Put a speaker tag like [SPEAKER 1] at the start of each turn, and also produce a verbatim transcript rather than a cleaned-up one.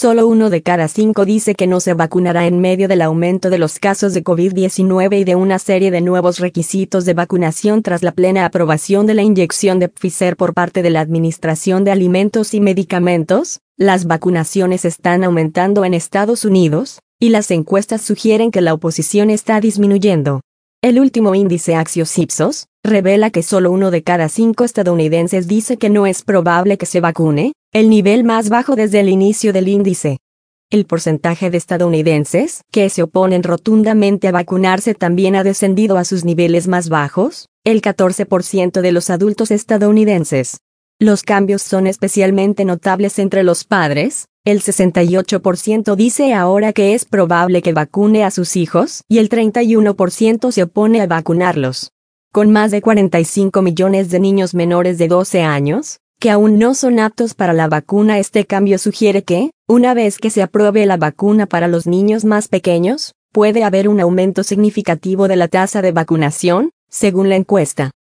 [SPEAKER 1] Solo uno de cada cinco dice que no se vacunará en medio del aumento de los casos de COVID diecinueve y de una serie de nuevos requisitos de vacunación tras la plena aprobación de la inyección de Pfizer por parte de la Administración de Alimentos y Medicamentos. Las vacunaciones están aumentando en Estados Unidos, y las encuestas sugieren que la oposición está disminuyendo. El último índice Axios-Ipsos revela que solo uno de cada cinco estadounidenses dice que no es probable que se vacune, el nivel más bajo desde el inicio del índice. El porcentaje de estadounidenses que se oponen rotundamente a vacunarse también ha descendido a sus niveles más bajos, el catorce por ciento de los adultos estadounidenses. Los cambios son especialmente notables entre los padres. El sesenta y ocho por ciento dice ahora que es probable que vacune a sus hijos y el treinta y uno por ciento se opone a vacunarlos. Con más de cuarenta y cinco millones de niños menores de doce años, que aún no son aptos para la vacuna, este cambio sugiere que, una vez que se apruebe la vacuna para los niños más pequeños, puede haber un aumento significativo de la tasa de vacunación, según la encuesta.